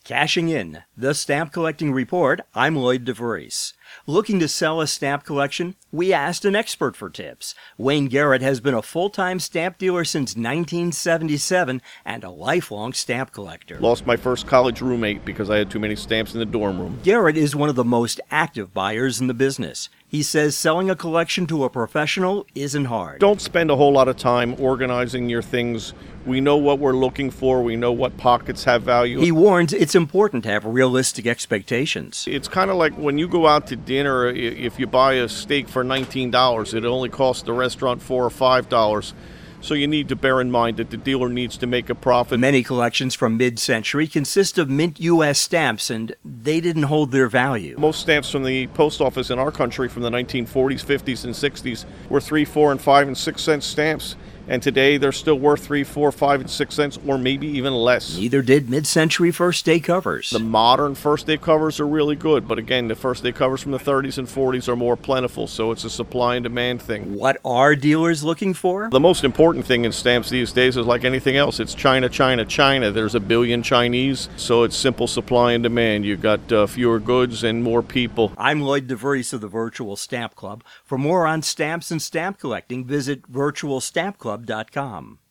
Cashing in, the Stamp Collecting Report. I'm Lloyd DeVries. Looking to sell a stamp collection? We asked an expert for tips. Wayne Garrett has been a full-time stamp dealer since 1977 and a lifelong stamp collector. Lost my first college roommate because I had too many stamps in the dorm room. Garrett is one of the most active buyers in the business. He says selling a collection to a professional isn't hard. Don't spend a whole lot of time organizing your things. We know what we're looking for. We know what pockets have value. He warns it's important to have realistic expectations. It's kind of like when you go out to dinner, if you buy a steak for $19, it only costs the restaurant $4 or $5. So you need to bear in mind that the dealer needs to make a profit. Many collections from mid-century consist of mint U.S. stamps, and they didn't hold their value. Most stamps from the post office in our country from the 1940s, 50s, and 60s were 3, 4, and 5, and 6 cent stamps. And today they're still worth 3, 4, 5, and 6 cents, or maybe even less. Neither did mid-century first-day covers. The modern first-day covers are really good, but again, the first-day covers from the 30s and 40s are more plentiful, so it's a supply and demand thing. What are dealers looking for? The most important thing in stamps these days is like anything else. It's China, China, China. There's a billion Chinese, so it's simple supply and demand. You've got fewer goods and more people. I'm Lloyd DeVries of the Virtual Stamp Club. For more on stamps and stamp collecting, visit virtualstampclub.com.